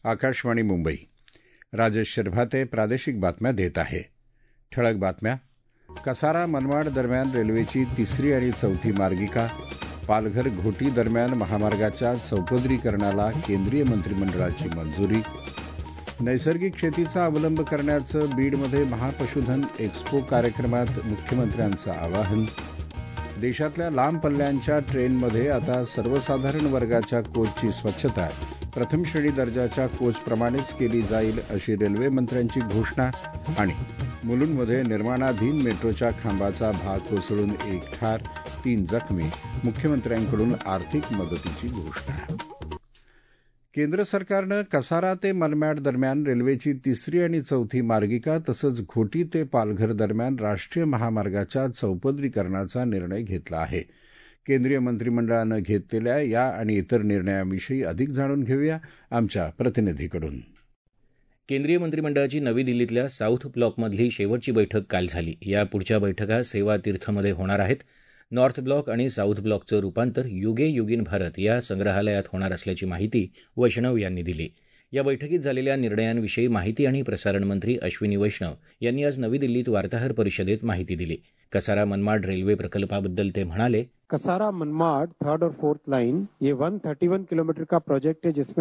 आकाशवाणी मुंबई. राजेश शिरभाते प्रादेशिक बातम्या देत आहे. ठळक बातम्या. कसारा मनमाड दरम्यान रेल्वेची तिसरी आणि चौथी मार्गिका. पालघर घोटी दरम्यान महामार्गाच्या चौपदरीकरणाला केंद्रीय मंत्रिमंडळाची मंजुरी. नैसर्गिक शेतीचा अवलंब करण्याचं बीडमध्ये महापशुधन एक्स्पो कार्यक्रमात मुख्यमंत्र्यांचं आवाहन. देशातल्या लांब पल्ल्यांच्या ट्रेनमध्ये आता सर्वसाधारण वर्गाच्या कोचची स्वच्छता प्रथम श्रेणी दर्जाच्या कोचप्रमाणेच केली जाईल अशी रेल्वेमंत्र्यांची घोषणा. आणि मुलुंडमध्ये निर्माणाधीन मेट्रोच्या खांबाचा भाग कोसळून 1 ठार 3 जखमी. मुख्यमंत्र्यांकडून आर्थिक मदतीची घोषणा. केंद्र सरकारनं कसारा ते मनमाड दरम्यान रेल्वेची तिसरी आणि चौथी मार्गिका तसंच घोटी ते पालघर दरम्यान राष्ट्रीय महामार्गाच्या चौपदरीकरणाचा निर्णय घेतला आहे. केंद्रीय मंत्रिमंडळानं घेतलेल्या या आणि इतर निर्णयांविषयी अधिक जाणून घेऊया आमच्या प्रतिनिधीकडून. केंद्रीय मंत्रिमंडळाची नवी दिल्लीतल्या साऊथ ब्लॉकमधली शेवटची बैठक काल झाली. या पुढच्या बैठका सेवा तीर्थमध्ये होणार आहेत. नॉर्थ ब्लॉक आणि साऊथ ब्लॉकचं रूपांतर युगे युगीन भारत या संग्रहालयात होणार असल्याची माहिती वैष्णव यांनी दिली. या बैठकीत झालेल्या निर्णयांविषयी माहिती आणि प्रसारण मंत्री अश्विनी वैष्णव यांनी आज नवी दिल्लीत वार्ताहर परिषदेत माहिती दिली. कसारा मनमाड रेल्वे प्रकल्पाबद्दल ते म्हणाले, कसारा मनमाड थर्ड और फोर्थ लाइन ये 131 किलोमीटर का प्रोजेक्ट है, जिसमें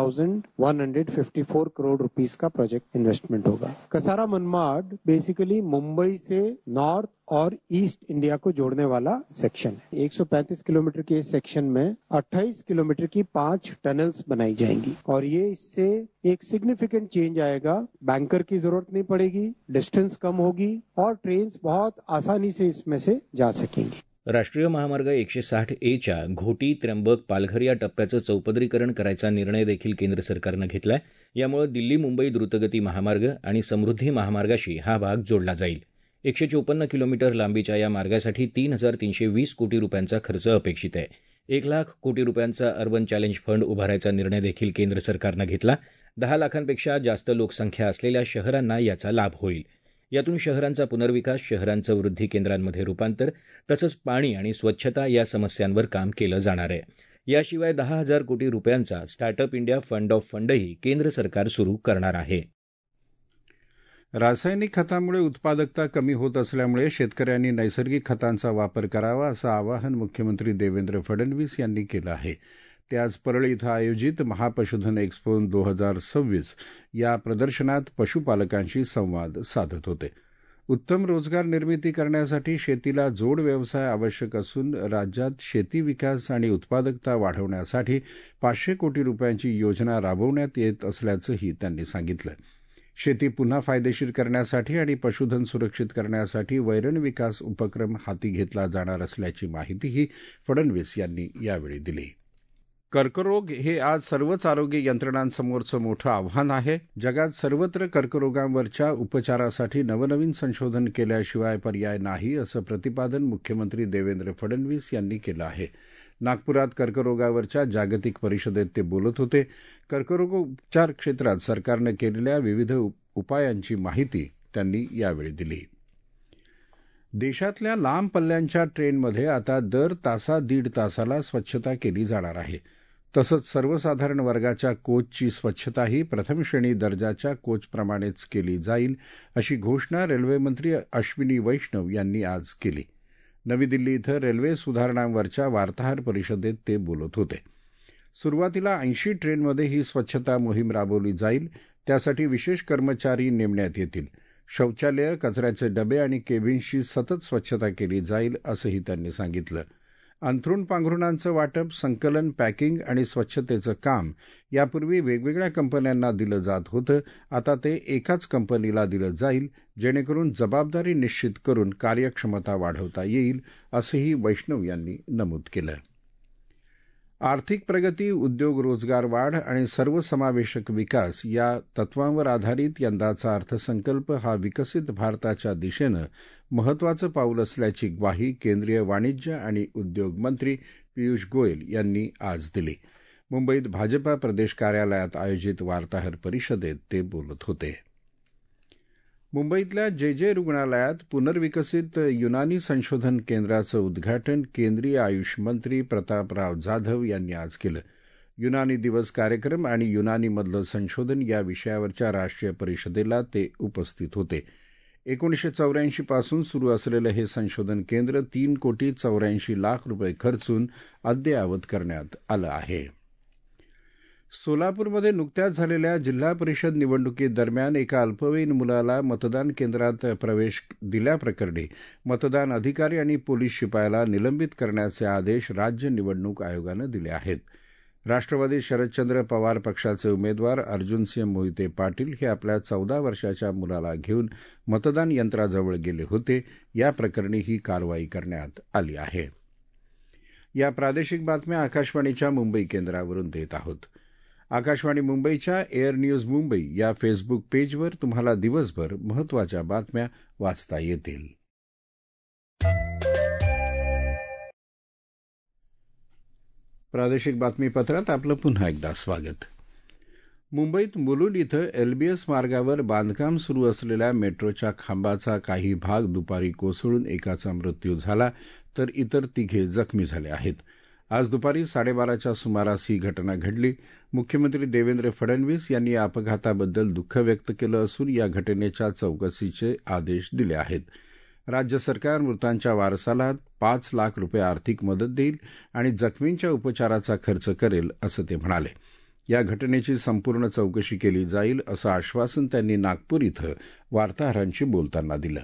10,154 करोड़ रुपीस का प्रोजेक्ट इन्वेस्टमेंट होगा. कसारा मनमाड बेसिकली मुंबई से नॉर्थ और ईस्ट इंडिया को जोड़ने वाला सेक्शन है. 135 किलोमीटर के इस सेक्शन में 28 किलोमीटर की 5 टनल्स बनाई जाएंगी और ये इससे एक सिग्निफिकेंट चेंज आएगा. बैंकर की जरूरत नहीं पड़ेगी, डिस्टेंस कम होगी और ट्रेन बहुत आसानी से इसमें से जा सकेंगी. राष्ट्रीय महामार्ग 160A च्या घोटी त्र्यंबक पालघर या टप्प्याचं चौपदरीकरण करायचा निर्णय देखील केंद्र सरकारनं घेतलाय. यामुळे दिल्ली मुंबई द्रुतगती महामार्ग आणि समृद्धी महामार्गाशी हा भाग जोडला जाईल. 154 किलोमीटर लांबीच्या या मार्गासाठी 3,320 कोटी रुपयांचा खर्च अपेक्षित आहे. 1 लाख कोटी रुपयांचा अर्बन चॅलेंज फंड उभारायचा निर्णय देखील केंद्र सरकारनं घेतला. 10 लाखांपेक्षा जास्त लोकसंख्या असलेल्या शहरांना याचा लाभ होईल. यातून शहरांचा पुनर्विकास, शहरांचं वृद्धी केंद्रांमध्ये रूपांतर तसंच पाणी आणि स्वच्छता या समस्यांवर काम केलं जाणार आहे. याशिवाय 10,000 कोटी रुपयांचा स्टार्टअप इंडिया फंड ऑफ फंडही केंद्र सरकार सुरू करणार आहे. रासायनिक खतांमुळे उत्पादकता कमी होत असल्यामुळे शेतकऱ्यांनी नैसर्गिक खतांचा वापर करावा असं आवाहन मुख्यमंत्री देवेंद्र फडणवीस यांनी केलं आहे. ते आज परळी इथं आयोजित महापशुधन एक्स्पो 2026 या प्रदर्शनात पशुपालकांशी संवाद साधत होते. उत्तम रोजगार निर्मिती करण्यासाठी शेतीला जोड व्यवसाय आवश्यक असून राज्यात शेती विकास आणि उत्पादकता वाढवण्यासाठी 500 कोटी रुपयांची योजना राबवण्यात येत असल्याचंही त्यांनी सांगितलं. शेती पुन्हा फायदेशीर करण्यासाठी आणि पशुधन सुरक्षित करण्यासाठी वैरण विकास उपक्रम हाती घेतला जाणार असल्याची माहितीही फडणवीस यांनी यावेळी दिली. कर्करोग हे आज सर्वच आरोग्य यंत्रणांसमोरचं मोठं आव्हान आहे. जगात सर्वत्र कर्करोगांवरच्या उपचारासाठी नवनवीन संशोधन केल्याशिवाय पर्याय नाही असं प्रतिपादन मुख्यमंत्री देवेंद्र फडणवीस यांनी केलं आहे. नागपुरात कर्करोगावरच्या जागतिक परिषदेत ते बोलत होते. कर्करोगोपचार क्षेत्रात सरकारनं केलेल्या विविध उपायांची माहिती त्यांनी यावेळी दिली. देशातल्या लांब पल्ल्यांच्या ट्रेनमध्ये आता दर तासा दीड तासाला स्वच्छता केली जाणार आहे. तसंच सर्वसाधारण वर्गाच्या कोचची स्वच्छताही प्रथम श्रेणी दर्जाच्या कोचप्रमाणेच केली जाईल अशी घोषणा रेल्वेमंत्री अश्विनी वैष्णव यांनी आज केली. नवी दिल्ली इथं रेल्वे सुधारणांवरच्या वार्ताहर परिषदेत ते बोलत होते. सुरुवातीला 80 ट्रेनमध्ये ही स्वच्छता मोहीम राबवली जाईल. त्यासाठी विशेष कर्मचारी नेमण्यात येतील. शौचालय, कचऱ्याचे डबे आणि केबिन्सची सतत स्वच्छता केली जाईल असंही त्यांनी सांगितलं. अंथरूण पांघरुणांचं वाटप, संकलन, पॅकिंग आणि स्वच्छतेचं काम यापूर्वी वेगवेगळ्या कंपन्यांना दिलं जात होतं. आता ते एकाच कंपनीला दिलं जाईल, जेणेकरून जबाबदारी निश्चित करून कार्यक्षमता वाढवता येईल असंही वैष्णव यांनी नमूद केलं. आर्थिक प्रगती, उद्योग, रोजगार वाढ आणि सर्वसमावेशक विकास या तत्वांवर आधारित यंदाचा अर्थसंकल्प हा विकसित भारताच्या दिशेनं महत्वाचं पाऊल असल्याची ग्वाही केंद्रीय वाणिज्य आणि उद्योग मंत्री पियुष गोयल यांनी आज दिली. मुंबईत भाजपा प्रदेश कार्यालयात आयोजित वार्ताहर परिषदेत ते बोलत होते. मुंबईतल्या जे रुग्णालयात पुनर्विकसित युनानी संशोधन केंद्राचं उद्घाटन केंद्रीय आयुष मंत्री प्रतापराव जाधव यांनी आज केलं. युनानी दिवस कार्यक्रम आणि युनानीमधलं संशोधन या विषयावरच्या राष्ट्रीय परिषदेला ते उपस्थित होते. 1984 पासून सुरू असलेलं हे संशोधन केंद्र 3,84,00,000 रुपये खर्चून अद्ययावत करण्यात आलं आहे. सोलापूरमध्ये नुकत्याच झालेल्या जिल्हा परिषद निवडणुकीदरम्यान एका अल्पवयीन मुलाला मतदान केंद्रात प्रवेश दिल्याप्रकरणी मतदान अधिकारी आणि पोलीस शिपायाला निलंबित करण्याचे आदेश राज्य निवडणूक आयोगानं दिले आहेत. राष्ट्रवादी शरदचंद्र पवार पक्षाचे उमेदवार अर्जुनसिंह मोहिते पाटील हे आपल्या 14 वर्षाच्या मुलाला घेऊन मतदान यंत्राजवळ गेले होते. या प्रकरणी ही कारवाई करण्यात आली आहे. या प्रादेशिक बातम्या आकाशवाणीच्या मुंबई केंद्रावरून देत आहोत. आकाशवाणी मुंबईच्या एअर न्यूज मुंबई या फेसबुक पेजवर तुम्हाला दिवसभर महत्त्वाच्या बातम्या वाचता येतील. प्रादेशिक बातमीपत्रात आपलं पुन्हा एकदा स्वागत. मुंबईत मुलुंड इथं एलबीएस मार्गावर बांधकाम सुरू असलेल्या मेट्रोच्या खांबाचा काही भाग दुपारी कोसळून एकाचा मृत्यू झाला तर इतर तिघे जखमी झाले आहेत. आज दुपारी 12:30च्या सुमारास ही घटना घडली. मुख्यमंत्री देवेंद्र फडणवीस यांनी या अपघाताबद्दल दुःख व्यक्त केलं असून या घटनेच्या चौकशीचे आदेश दिले आहेत. राज्य सरकार मृतांच्या वारसाला 5 लाख रुपये आर्थिक मदत देईल आणि जखमींच्या उपचाराचा खर्च करेल असं ते म्हणाले. या घटनेची संपूर्ण चौकशी केली जाईल असं आश्वासन त्यांनी नागपूर इथं वार्ताहरांशी बोलताना दिलं.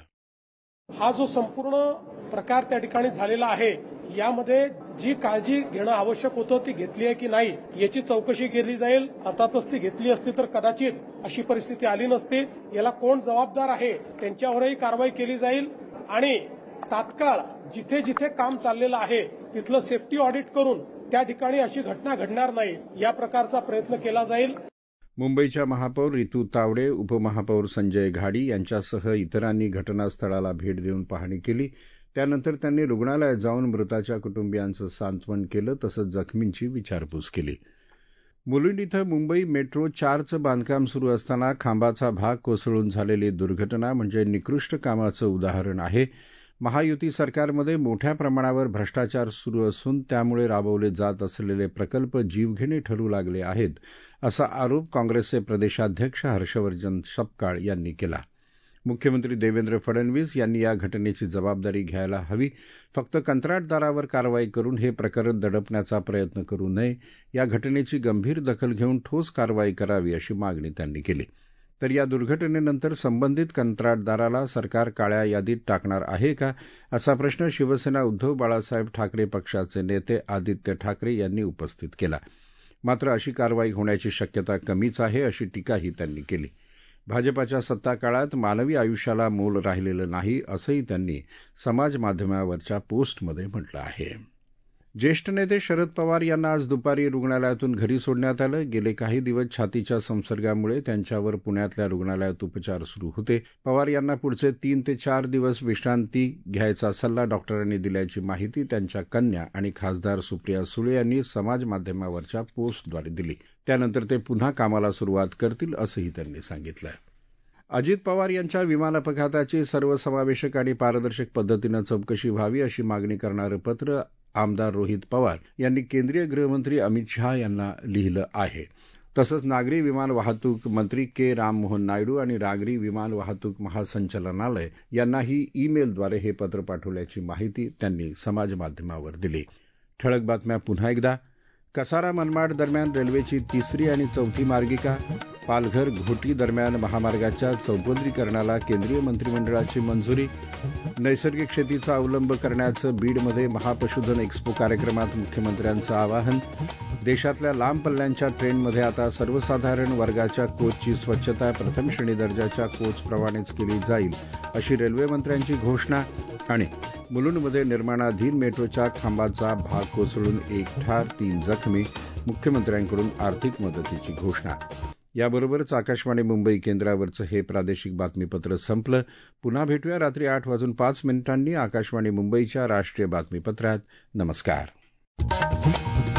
हा जो संपूर्ण प्रकार त्या ठिकाणी झालेला आहे यामध्ये जी काळजी घेणं आवश्यक होतं ती घेतली आहे की नाही याची चौकशी केली जाईल. अर्थातच ती घेतली असती तर कदाचित अशी परिस्थिती आली नसती. याला कोण जबाबदार आहे त्यांच्यावरही कारवाई केली जाईल आणि तात्काळ जिथे जिथे काम चाललेलं आहे तिथलं सेफ्टी ऑडिट करून त्या ठिकाणी अशी घटना घडणार नाही या प्रकारचा प्रयत्न केला जाईल. मुंबईच्या महापौर रितू तावडे, उपमहापौर संजय घाडी यांच्यासह इतरांनी घटनास्थळाला भेट देऊन पाहणी केली. त्यानंतर त्यांनी रुग्णालयात जाऊन मृताच्या कुटुंबियांचं सांत्वन केलं तसंच जखमींची विचारपूस केली. मुलुंड इथं मुंबई मेट्रो 4चं बांधकाम सुरू असताना खांबाचा भाग कोसळून झालेली दुर्घटना म्हणजे निकृष्ट कामाचं उदाहरण आहे. महायुती सरकारमध्ये मोठ्या प्रमाणावर भ्रष्टाचार सुरू असून त्यामुळे राबवले जात असलेले प्रकल्प जीवघेणे ठरू लागले आहेत असा आरोप काँग्रेसचे प्रदेशाध्यक्ष हर्षवर्धन सपकाळ यांनी केला. मुख्यमंत्री देवेंद्र फडणवीस यांनी या घटनेची जबाबदारी घ्यायला हवी. फक्त कंत्राटदारावर कारवाई करून हे प्रकरण दडपण्याचा प्रयत्न करू नये. या घटनेची गंभीर दखल घेऊन ठोस कारवाई करावी अशी मागणी त्यांनी केली. तर या दुर्घटनेनंतर संबंधित कंत्राटदाराला सरकार काळ्या यादीत टाकणार आहे का असा प्रश्न शिवसेना उद्धव बाळासाहेब ठाकरे पक्षाचे नेते आदित्य ठाकरे यांनी उपस्थित केला. मात्र अशी कारवाई होण्याची शक्यता कमीच आहे अशी टीकाही त्यांनी केली. भाजपाच्या सत्ताकाळात मानवी आयुष्याला मोल राहिलेलं नाही असंही त्यांनी समाजमाध्यमावरच्या पोस्टमध्ये म्हटलं आहे. ज्येष्ठ नेते शरद पवार यांना आज दुपारी रुग्णालयातून घरी सोडण्यात आलं. गेले काही दिवस छातीच्या संसर्गामुळे त्यांच्यावर पुण्यातल्या रुग्णालयात उपचार सुरू होते. पवार यांना पुढचे 3 ते 4 दिवस विश्रांती घ्यायचा सल्ला डॉक्टरांनी दिल्याची माहिती त्यांच्या कन्या आणि खासदार सुप्रिया सुळे यांनी समाजमाध्यमावरच्या पोस्टद्वारे दिली. त्यानंतर ते पुन्हा कामाला सुरुवात करतील असंही त्यांनी सांगितलं. अजित पवार यांच्या विमान अपघाताची सर्वसमावेशक आणि पारदर्शक पद्धतीनं चौकशी व्हावी अशी मागणी करणारं पत्र आमदार रोहित पवार यांनी केंद्रीय गृहमंत्री अमित शहा यांना लिहिलं आहे. तसंच नागरी विमान वाहतूक मंत्री के राममोहन नायडू आणि नागरी विमान वाहतूक महासंचालनालय यांनाही ईमेलद्वारे हे पत्र पाठवल्याची माहिती त्यांनी समाजमाध्यमावर दिली. ठळक बातम्या पुन्हा एकदा. कसारा मनमाड दरम्यान रेल्वेची 3री आणि 4थी मार्गिका. पालघर घोटी दरम्यान महामार्गाच्या चौपदरीकरणाला केंद्रीय मंत्रिमंडळाची मंजुरी. नैसर्गिक शेतीचा अवलंब करण्याचं बीडमध्ये महापशुधन एक्स्पो कार्यक्रमात मुख्यमंत्र्यांचं आवाहन. देशातल्या लांब पल्ल्यांच्या ट्रेनमध्ये आता सर्वसाधारण वर्गाच्या कोचची स्वच्छता प्रथम श्रेणी दर्जाच्या कोचप्रमाणेच केली जाईल अशी रेल्वेमंत्र्यांची घोषणा. आणि मुलुंडमध्ये निर्माणाधीन मेट्रोच्या खांबाचा भाग कोसळून 1 ठार 3 जखमी. मुख्यमंत्र्यांकडून आर्थिक मदतीची घोषणा. याबरोबरच आकाशवाणी मुंबई केंद्रावरचं हे प्रादेशिक बातमीपत्र संपलं. पुन्हा भेटूया रात्री 8:05 आकाशवाणी मुंबईच्या राष्ट्रीय बातमीपत्रात. नमस्कार.